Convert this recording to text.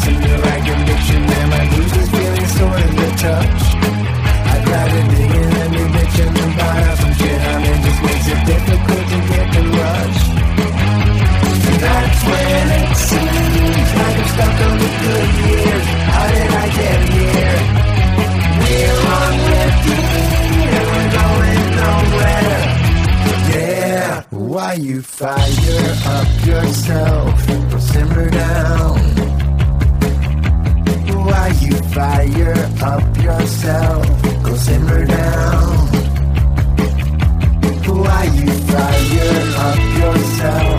listen to right conviction, and my blues is feeling sort of the touch. I'd rather dig in than be bitching about how some shit I'm in just makes it difficult to get the rush. That's when it seems like I'm stuck on the good years. How did I get here? We're on repeat and we're going nowhere. Yeah, why you fire up yourself? Go simmer down. Why you fire up yourself? Go simmer down. Why you fire up yourself?